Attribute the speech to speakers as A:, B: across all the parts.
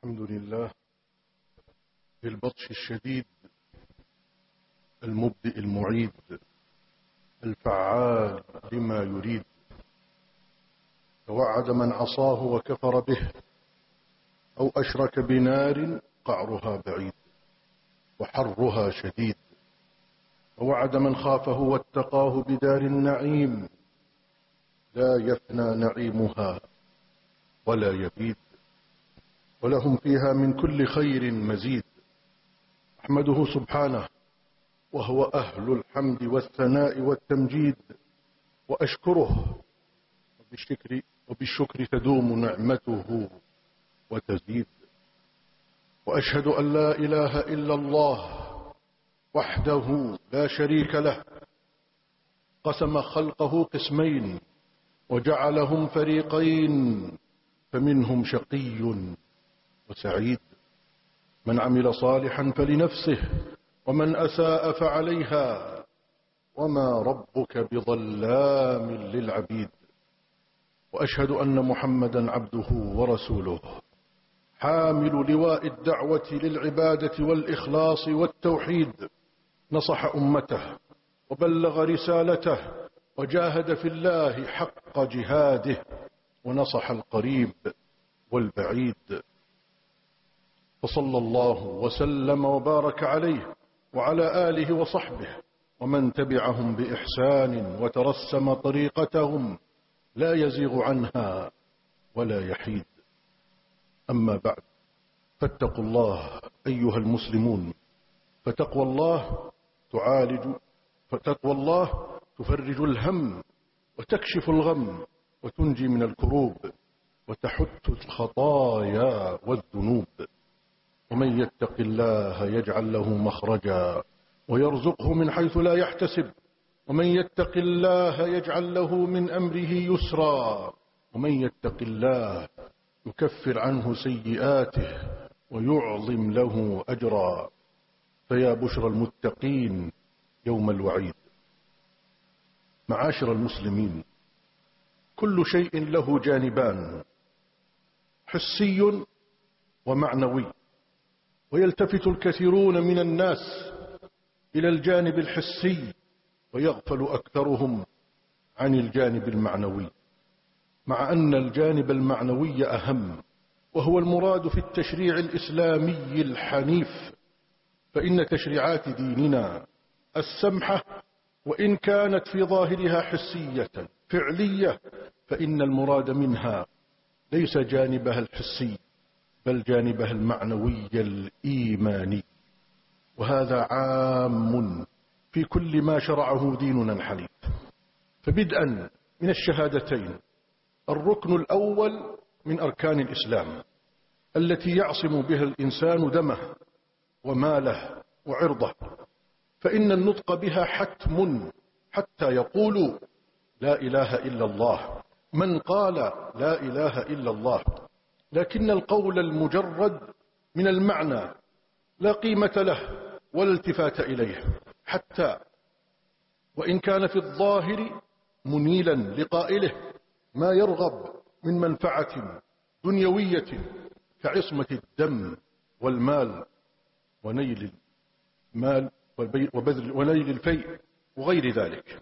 A: الحمد لله بالبطش الشديد المبدئ المعيد الفعال لما يريد. توعد من عصاه وكفر به أو أشرك بنار قعرها بعيد وحرها شديد. ووعد من خافه واتقاه بدار النعيم لا يفنى نعيمها ولا يبيد، ولهم فيها من كل خير مزيد. أحمده سبحانه وهو أهل الحمد والثناء والتمجيد، وأشكره وبالشكر تدوم نعمته وتزيد. وأشهد أن لا إله إلا الله وحده لا شريك له، قسم خلقه قسمين وجعلهم فريقين، فمنهم شقي وسعيد. من عمل صالحا فلنفسه ومن أساء فعليها وما ربك بظلام للعبيد. وأشهد أن محمدا عبده ورسوله، حامل لواء الدعوة للعبادة والإخلاص والتوحيد. نصح أمته وبلغ رسالته وجاهد في الله حق جهاده، ونصح القريب والبعيد. فصلى الله وسلم وبارك عليه وعلى آله وصحبه ومن تبعهم بإحسان وترسم طريقتهم لا يزيغ عنها ولا يحيد. أما بعد، فاتقوا الله أيها المسلمون، فتقوى الله تفرج الهم وتكشف الغم وتنجي من الكروب وتحت الخطايا والذنوب. ومن يتق الله يجعل له مخرجا ويرزقه من حيث لا يحتسب، ومن يتق الله يجعل له من أمره يسرا، ومن يتق الله يكفر عنه سيئاته ويعظم له أجرا. فيا بشرى المتقين يوم الوعيد. معاشر المسلمين، كل شيء له جانبان، حسي ومعنوي، ويلتفت الكثيرون من الناس إلى الجانب الحسي ويغفل أكثرهم عن الجانب المعنوي، مع أن الجانب المعنوي أهم، وهو المراد في التشريع الإسلامي الحنيف. فإن تشريعات ديننا السمحة وإن كانت في ظاهرها حسية فعلية، فإن المراد منها ليس جانبها الحسي بل جانبها المعنوي الإيماني، وهذا عام في كل ما شرعه ديننا الحنيف. فبدءا من الشهادتين، الركن الأول من أركان الإسلام التي يعصم بها الإنسان دمه وماله وعرضه، فإن النطق بها حتم حتى يقول لا إله إلا الله. من قال لا إله إلا الله لكن القول المجرد من المعنى لا قيمة له ولا التفات إليه، حتى وإن كان في الظاهر منيلا لقائله ما يرغب من منفعة دنيوية كعصمة الدم والمال ونيل المال وبذل ونيل الفيء وغير ذلك.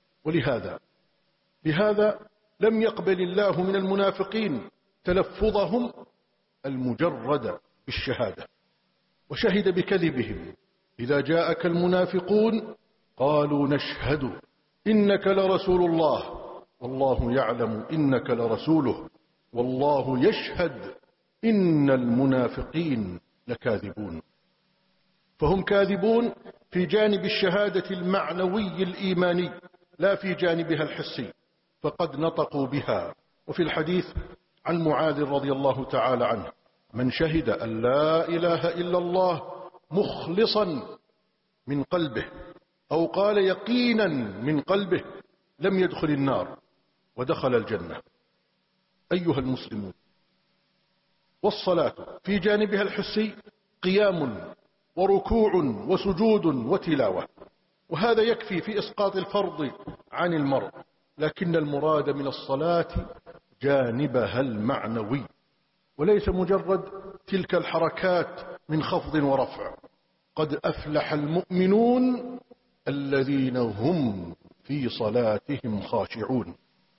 A: لهذا لم يقبل الله من المنافقين تلفظهم المجرد بالشهادة، وشهد بكذبهم. إذا جاءك المنافقون قالوا نشهد إنك لرسول الله والله يعلم إنك لرسوله والله يشهد إن المنافقين لكاذبون. فهم كاذبون في جانب الشهادة المعنوي الإيماني لا في جانبها الحسي، فقد نطقوا بها. وفي الحديث عن معاذ رضي الله تعالى عنه: من شهد أن لا إله إلا الله مخلصا من قلبه أو قال يقينا من قلبه لم يدخل النار ودخل الجنة. أيها المسلمون، والصلاة في جانبها الحسي قيام وركوع وسجود وتلاوة، وهذا يكفي في إسقاط الفرض عن المرء، لكن المراد من الصلاة جانبها المعنوي، وليس مجرد تلك الحركات من خفض ورفع. قد أفلح المؤمنون الذين هم في صلاتهم خاشعون.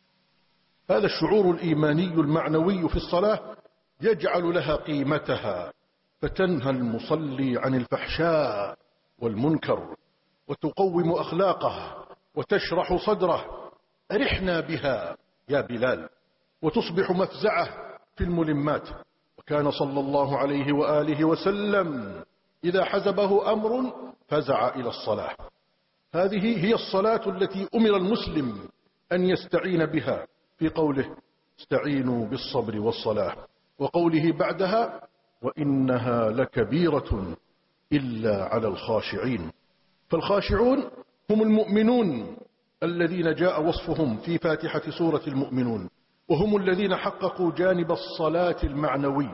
A: هذا الشعور الإيماني المعنوي في الصلاة يجعل لها قيمتها، فتنهى المصلي عن الفحشاء والمنكر، وتقوم أخلاقه، وتشرح صدره. أرحنا بها يا بلال، وتصبح مفزعة في الملمات. وكان صلى الله عليه وآله وسلم إذا حزبه أمر فزع إلى الصلاة. هذه هي الصلاة التي أمر المسلم أن يستعين بها في قوله استعينوا بالصبر والصلاة، وقوله بعدها وإنها لكبيرة إلا على الخاشعين. فالخاشعون هم المؤمنون الذين جاء وصفهم في فاتحة سورة المؤمنون، وهم الذين حققوا جانب الصلاة المعنوي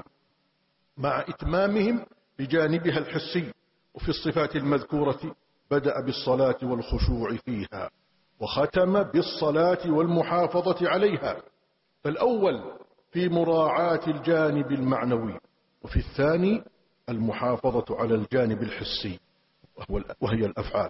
A: مع إتمامهم بجانبها الحسي. وفي الصفات المذكورة بدأ بالصلاة والخشوع فيها، وختم بالصلاة والمحافظة عليها. فالأول في مراعاة الجانب المعنوي، وفي الثاني المحافظة على الجانب الحسي وهي الأفعال.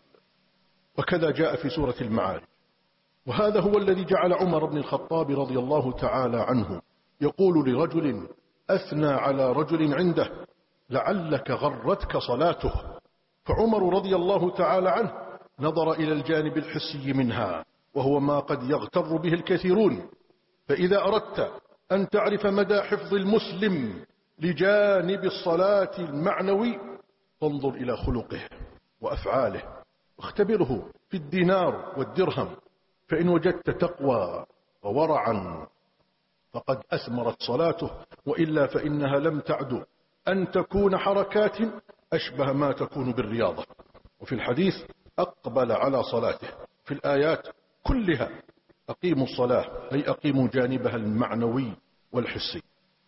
A: وكذا جاء في سورة المعارج. وهذا هو الذي جعل عمر بن الخطاب رضي الله تعالى عنه يقول لرجل أثنى على رجل عنده لعلك غرتك صلاته. فعمر رضي الله تعالى عنه نظر إلى الجانب الحسي منها، وهو ما قد يغتر به الكثيرون. فإذا أردت أن تعرف مدى حفظ المسلم لجانب الصلاة المعنوي فانظر إلى خلقه وأفعاله، واختبره في الدينار والدرهم. فإن وجدت تقوى وورعا فقد أثمرت صلاته، وإلا فإنها لم تعد أن تكون حركات أشبه ما تكون بالرياضة. وفي الحديث أقبل على صلاته. في الآيات كلها أقيموا الصلاة، أي أقيموا جانبها المعنوي والحسي.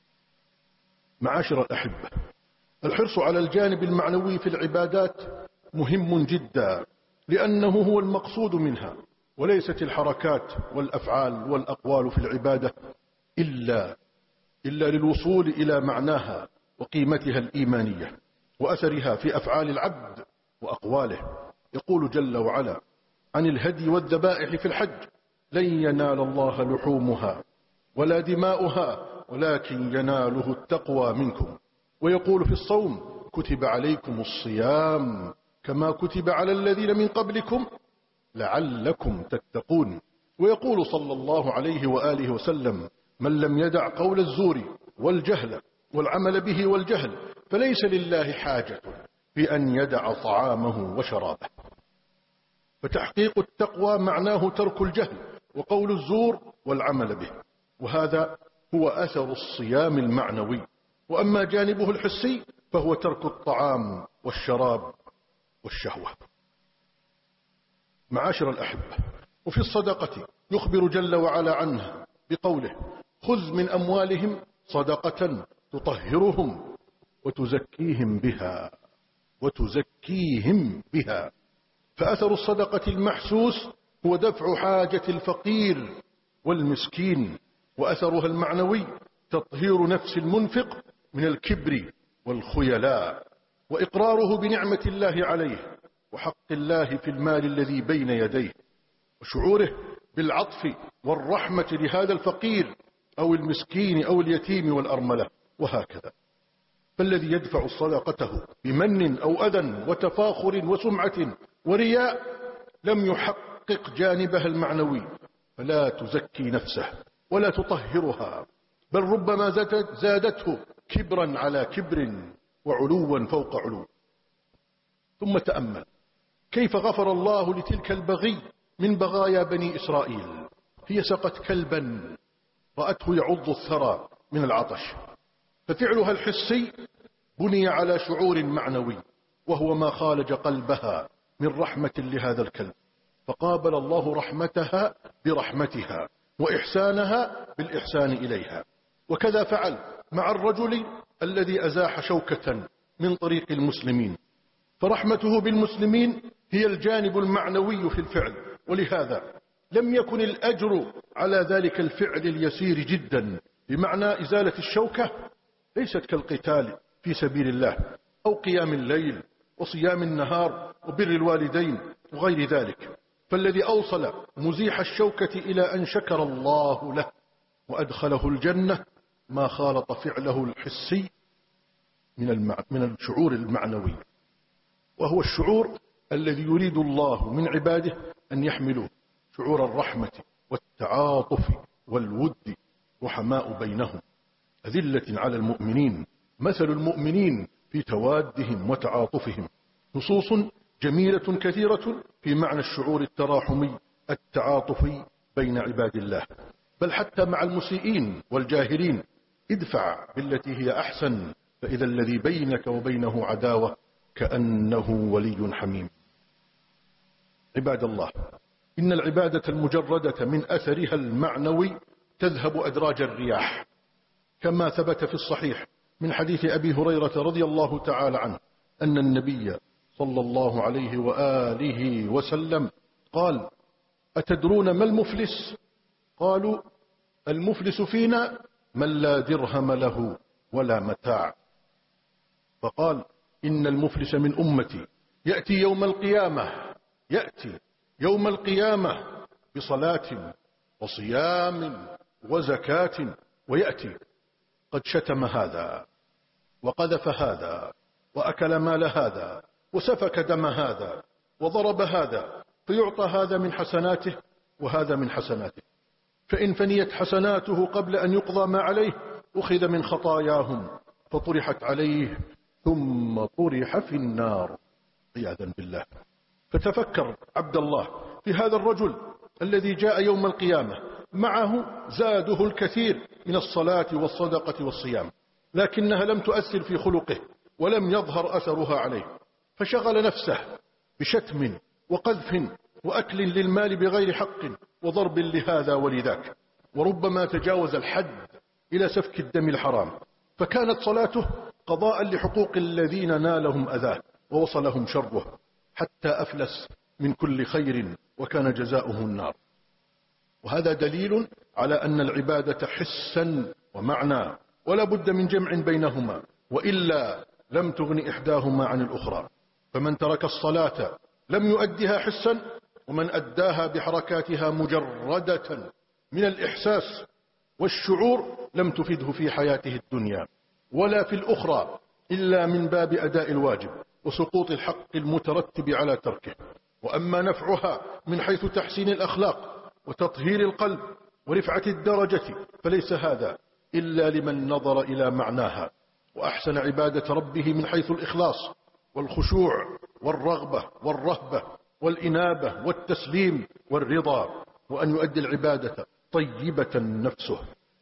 A: معاشر الأحبة، الحرص على الجانب المعنوي في العبادات مهم جدا، لأنه هو المقصود منها، وليست الحركات والأفعال والأقوال في العبادة إلا للوصول إلى معناها وقيمتها الإيمانية وأثرها في أفعال العبد وأقواله. يقول جل وعلا عن الهدي والذبائح في الحج لن ينال الله لحومها ولا دماؤها ولكن يناله التقوى منكم. ويقول في الصوم كتب عليكم الصيام كما كتب على الذين من قبلكم لعلكم تتقون. ويقول صلى الله عليه وآله وسلم من لم يدع قول الزور والجهل والعمل به والجهل فليس لله حاجة بأن يدع طعامه وشرابه. فتحقيق التقوى معناه ترك الجهل وقول الزور والعمل به، وهذا هو أثر الصيام المعنوي. وأما جانبه الحسي فهو ترك الطعام والشراب والشهوة. معاشر الأحبة، وفي الصدقة يخبر جل وعلا عنها بقوله خذ من أموالهم صدقة تطهرهم وتزكيهم بها. فأثر الصدقة المحسوس هو دفع حاجة الفقير والمسكين، وأثرها المعنوي تطهير نفس المنفق من الكبر والخيلاء، وإقراره بنعمة الله عليه وحق الله في المال الذي بين يديه، وشعوره بالعطف والرحمة لهذا الفقير أو المسكين أو اليتيم والأرملة، وهكذا. فالذي يدفع صدقته بمن أو أذى وتفاخر وسمعة ورياء لم يحقق جانبها المعنوي، فلا تزكي نفسه ولا تطهرها، بل ربما زادته كبرا على كبر وعلوا فوق علو. ثم تأمل كيف غفر الله لتلك البغي من بغايا بني إسرائيل. هي سقت كلبا رأته يعض الثرى من العطش، ففعلها الحسي بني على شعور معنوي، وهو ما خالج قلبها من رحمة لهذا الكلب، فقابل الله رحمتها برحمتها وإحسانها بالإحسان إليها. وكذا فعل مع الرجل الذي أزاح شوكة من طريق المسلمين، فرحمته بالمسلمين هي الجانب المعنوي في الفعل، ولهذا لم يكن الأجر على ذلك الفعل اليسير جدا بمعنى إزالة الشوكة ليست كالقتال في سبيل الله أو قيام الليل وصيام النهار وبر الوالدين وغير ذلك. فالذي أوصل مزيح الشوكة إلى أن شكر الله له وأدخله الجنة ما خالط فعله الحسي من الشعور المعنوي، وهو الشعور الذي يريد الله من عباده أن يحملوه، شعور الرحمة والتعاطف والود، رحماء بينهم أذلة على المؤمنين، مثل المؤمنين في توادهم وتعاطفهم. نصوص جميلة كثيرة في معنى الشعور التراحمي التعاطفي بين عباد الله، بل حتى مع المسيئين والجاهرين. ادفع بالتي هي أحسن فإذا الذي بينك وبينه عداوة كأنه ولي حميم. عباد الله، إن العبادة المجردة من أثرها المعنوي تذهب أدراج الرياح، كما ثبت في الصحيح من حديث أبي هريرة رضي الله تعالى عنه أن النبي صلى الله عليه وآله وسلم قال: أتدرون ما المفلس؟ قالوا: المفلس فينا من لا درهم له ولا متاع. فقال: إن المفلس من أمتي يأتي يوم القيامة بصلاة وصيام وزكاة، ويأتي قد شتم هذا وقذف هذا وأكل مال هذا وسفك دم هذا وضرب هذا، فيعطى هذا من حسناته وهذا من حسناته، فإن فنيت حسناته قبل أن يقضى ما عليه أخذ من خطاياهم فطرحت عليه ثم طرح في النار عياذا بالله. فتفكر عبد الله في هذا الرجل الذي جاء يوم القيامة معه زاده الكثير من الصلاة والصدقة والصيام، لكنها لم تؤثر في خلقه ولم يظهر أثرها عليه، فشغل نفسه بشتم وقذف وأكل للمال بغير حق وضرب لهذا ولذاك، وربما تجاوز الحد إلى سفك الدم الحرام، فكانت صلاته قضاء لحقوق الذين نالهم أذاه ووصلهم شره، حتى أفلس من كل خير وكان جزاؤه النار. وهذا دليل على أن العبادة حسا ومعنى، ولا بد من جمع بينهما، وإلا لم تغن إحداهما عن الأخرى. فمن ترك الصلاة لم يؤدها حسا، ومن أداها بحركاتها مجردة من الإحساس والشعور لم تفده في حياته الدنيا ولا في الأخرى إلا من باب أداء الواجب وسقوط الحق المترتب على تركه. وأما نفعها من حيث تحسين الأخلاق وتطهير القلب ورفعة الدرجة فليس هذا إلا لمن نظر إلى معناها وأحسن عبادة ربه من حيث الإخلاص والخشوع والرغبة والرهبة والإنابة والتسليم والرضا، وأن يؤدي العبادة طيبة نفسه،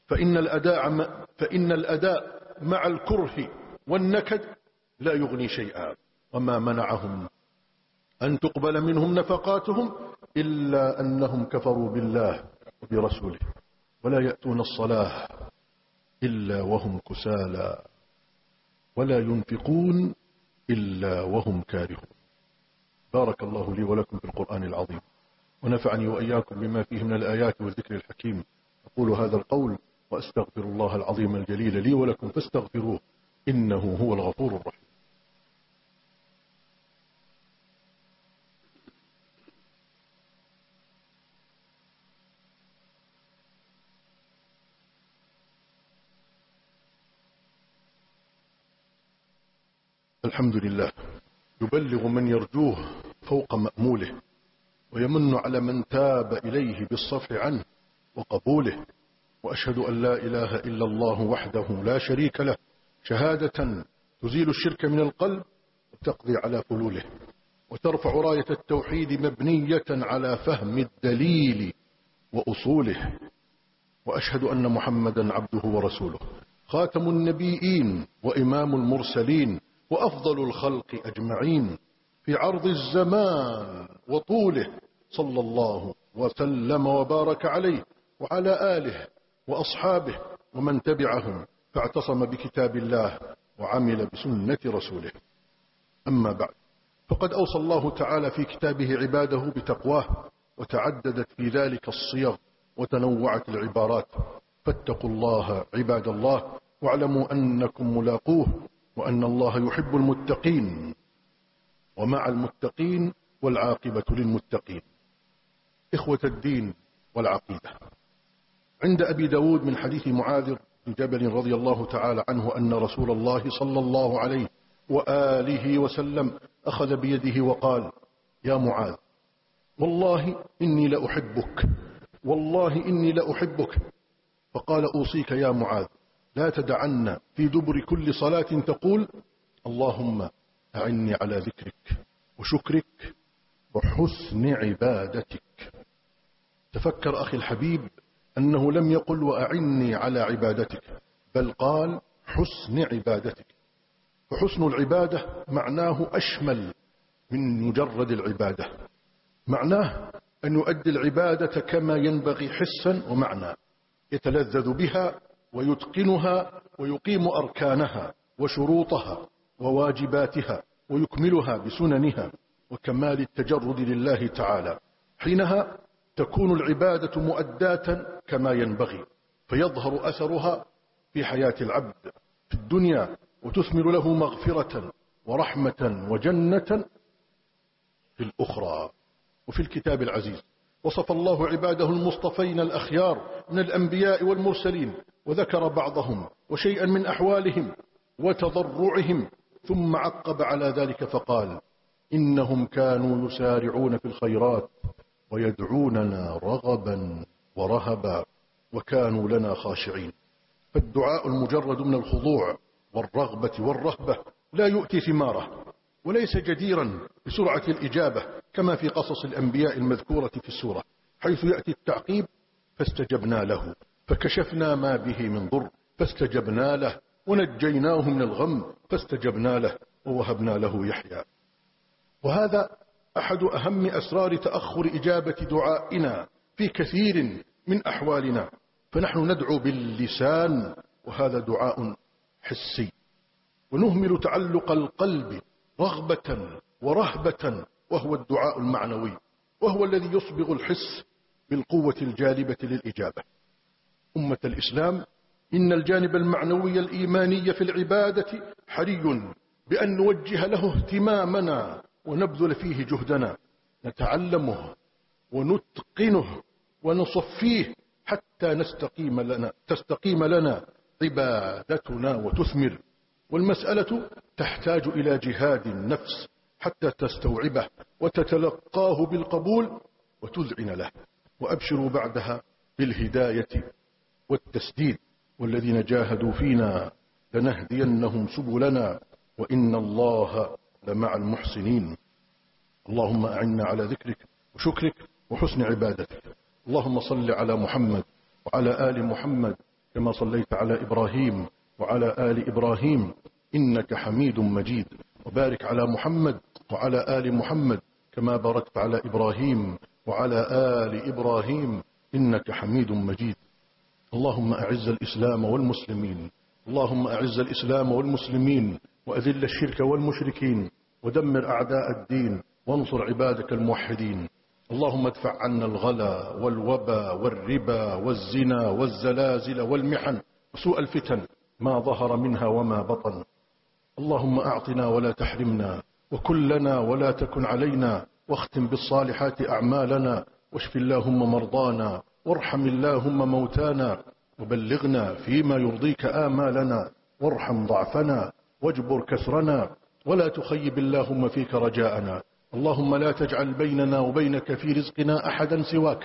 A: فإن الأداء مع الكره والنكد لا يغني شيئا. وما منعهم أن تقبل منهم نفقاتهم إلا أنهم كفروا بالله وبرسوله ولا يأتون الصلاة إلا وهم كسالى ولا ينفقون إلا وهم كارهون. بارك الله لي ولكم في القرآن العظيم، ونفعني وإياكم بما فيه من الآيات والذكر الحكيم. أقول هذا القول وأستغفر الله العظيم الجليل لي ولكم فاستغفروه إنه هو الغفور الرحيم. الحمد لله يبلغ من يرجوه فوق مأموله، ويمن على من تاب إليه بالصفح عنه وقبوله، وأشهد أن لا إله إلا الله وحده لا شريك له شهادة تزيل الشرك من القلب وتقضي على فلوله، وترفع راية التوحيد مبنية على فهم الدليل وأصوله. وأشهد أن محمدا عبده ورسوله خاتم النبيين وإمام المرسلين وأفضل الخلق أجمعين في عرض الزمان وطوله، صلى الله وسلم وبارك عليه وعلى آله وأصحابه ومن تبعهم فاعتصم بكتاب الله وعمل بسنة رسوله. أما بعد، فقد أوصى الله تعالى في كتابه عباده بتقواه، وتعددت في ذلك الصيغ وتنوعت العبارات. فاتقوا الله عباد الله واعلموا أنكم ملاقوه وأن الله يحب المتقين، ومع المتقين والعاقبة للمتقين. إخوة الدين والعقيدة، عند أبي داود من حديث معاذ بن جبل رضي الله تعالى عنه أن رسول الله صلى الله عليه وآله وسلم أخذ بيده وقال: يا معاذ، والله إني لأحبك، والله إني لأحبك. فقال: أوصيك يا معاذ لا تدعن في دبر كل صلاة تقول: اللهم أعني على ذكرك وشكرك وحسن عبادتك. تفكر أخي الحبيب أنه لم يقل وأعني على عبادتك، بل قال حسن عبادتك. فحسن العبادة معناه أشمل من مجرد العبادة، معناه أن يؤدي العبادة كما ينبغي حسا ومعنى، يتلذذ بها ويتقنها ويقيم أركانها وشروطها وواجباتها ويكملها بسننها وكمال التجرد لله تعالى. حينها تكون العبادة مؤداة كما ينبغي، فيظهر أثرها في حياة العبد في الدنيا، وتثمر له مغفرة ورحمة وجنة في الأخرى. وفي الكتاب العزيز وصف الله عباده المصطفين الأخيار من الأنبياء والمرسلين، وذكر بعضهم وشيئا من أحوالهم وتضرعهم، ثم عقب على ذلك فقال: إنهم كانوا يسارعون في الخيرات ويدعوننا رغبا ورهبا وكانوا لنا خاشعين. فالدعاء المجرد من الخضوع والرغبة والرهبة لا يؤتي ثماره، وليس جديرا بسرعة الإجابة كما في قصص الأنبياء المذكورة في السورة، حيث يأتي التعقيب: فاستجبنا له فكشفنا ما به من ضر فاستجبنا له ونجيناه من الغم فاستجبنا له ووهبنا له يحيى. وهذا أحد أهم أسرار تأخر إجابة دعائنا في كثير من أحوالنا، فنحن ندعو باللسان وهذا دعاء حسي، ونهمل تعلق القلب رغبة ورهبة وهو الدعاء المعنوي، وهو الذي يصبغ الحس بالقوة الجالبة للإجابة. أمة الإسلام، إن الجانب المعنوي الإيماني في العبادة حري بأن نوجه له اهتمامنا ونبذل فيه جهدنا، نتعلمه ونتقنه ونصفيه حتى تستقيم لنا عبادتنا وتثمر. والمسألة تحتاج إلى جهاد النفس حتى تستوعبه وتتلقاه بالقبول وتذعن له، وأبشروا بعدها بالهداية والتسديد. والذين جاهدوا فينا لنهدينهم سبلنا وإن الله لمع المحسنين. اللهم أعنا على ذكرك وشكرك وحسن عبادتك. اللهم صل على محمد وعلى آل محمد كما صليت على إبراهيم وعلى آل إبراهيم إنك حميد مجيد، وبارك على محمد وعلى آل محمد كما باركت على إبراهيم وعلى آل إبراهيم إنك حميد مجيد. اللهم أعز الإسلام والمسلمين، اللهم أعز الإسلام والمسلمين وأذل الشرك والمشركين ودمر أعداء الدين وانصر عبادك الموحدين. اللهم ادفع عنا الغلا والوبا والربا والزنا والزلازل والمحن وسوء الفتن ما ظهر منها وما بطن. اللهم أعطنا ولا تحرمنا، وكن لنا ولا تكن علينا، واختم بالصالحات أعمالنا، واشف اللهم مرضانا، وارحم اللهم موتانا، وبلغنا فيما يرضيك آمالنا، وارحم ضعفنا واجبر كسرنا، ولا تخيب اللهم فيك رجاءنا. اللهم لا تجعل بيننا وبينك في رزقنا أحدا سواك،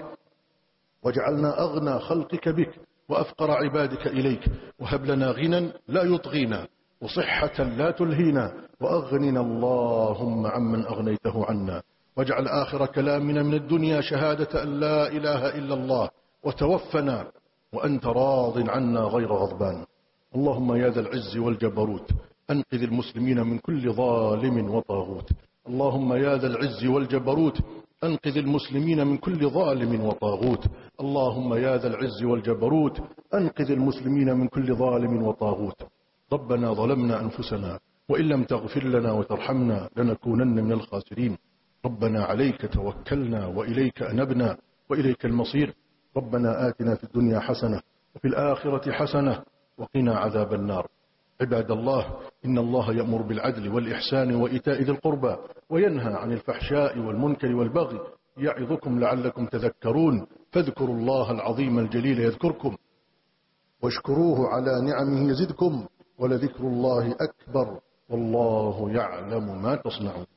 A: واجعلنا أغنى خلقك بك وأفقر عبادك إليك، وهب لنا غنى لا يطغينا وصحة لا تلهينا، وأغننا اللهم عمن أغنيته عنا، واجعل آخر كلامنا من الدنيا شهادة أن لا إله إلا الله، وتوفنا وأنت راض عنا غير غضبان. اللهم يا ذا العز والجبروت أنقذ المسلمين من كل ظالم وطاغوت. اللهم يا ذا العز والجبروت أنقذ المسلمين من كل ظالم وطاغوت. اللهم يا ذا العز والجبروت أنقذ المسلمين من كل ظالم وطاغوت. ربنا ظلمنا أنفسنا وإن لم تغفر لنا وترحمنا لنكونن من الخاسرين. ربنا عليك توكلنا وإليك أنبنا وإليك المصير. ربنا آتنا في الدنيا حسنة وفي الآخرة حسنة وقنا عذاب النار. عباد الله، إن الله يأمر بالعدل والإحسان وإيتاء ذي القربى وينهى عن الفحشاء والمنكر والبغي يعظكم لعلكم تذكرون. فاذكروا الله العظيم الجليل يذكركم واشكروه على نعمه يزدكم ولذكر الله أكبر والله يعلم ما تصنعون.